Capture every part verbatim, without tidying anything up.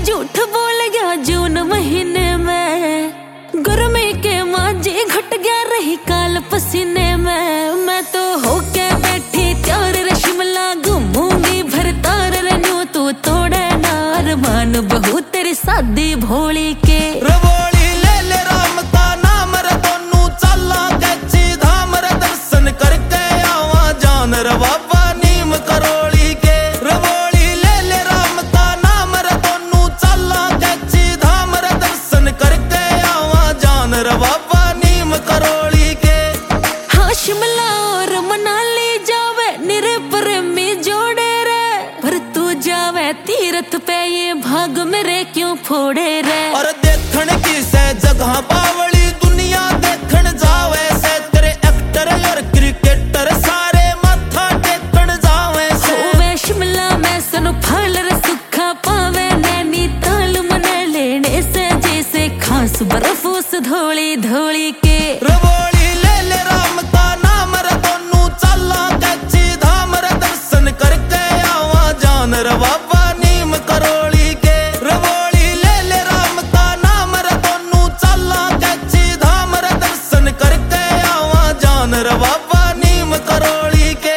झूठ बोल गया जून महीने में, गर्मी के मांझे घट गया रही काल पसीने में। मैं तो होके बैठी त्यार रे शिमला घूमूंगी भरतार रे न्यू तू तोड़े नार मान बहू तेरी शादी भोली के। रवोली ले ले राम का नाम रे दोनों चला कैची धाम रे दर्शन करके आवा जान रे बाबा नीम करोली के। रवोली ले ले राम का नाम रे दोनों चला कैची धाम रे दर्शन करके आवा जान रे बाबा नीम करोली के। हाँ शिमला और मनाली जावे निरे प्रेमी जोड़े रे, पर तू जावे तीरथ पे ये भाग मेरे क्यों फोड़े रे। और देखण की से जगह बावली दुनिया देखण जावे से तेरे एक्टर और क्रिकेटर सारे माथा टेकण जावे से। होवे शिमला में सन फल रे सुखा पावे नैनीताल मने लेने से जैसे खास बर्फ उस धोली धोली के। रवोली ले ले राम का नाम रे दोनों चला कैची धाम रे दर्शन करके आवा जान रे बाबा नीम करोली के। रवोली ले ले राम का नाम रे दोनों चला कैची धाम रे दर्शन करके आवा जान रे बाबा नीम करोली के।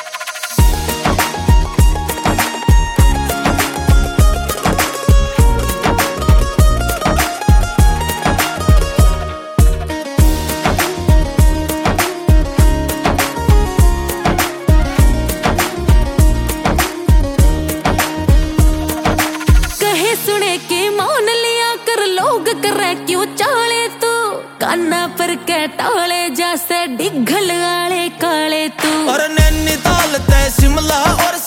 कहे सुने के मौन लिया कर लोग करे क्यों चाले तू, काना पर के टाले जैसे डिघल आले काले तू। और नैनीताल ते शिमला और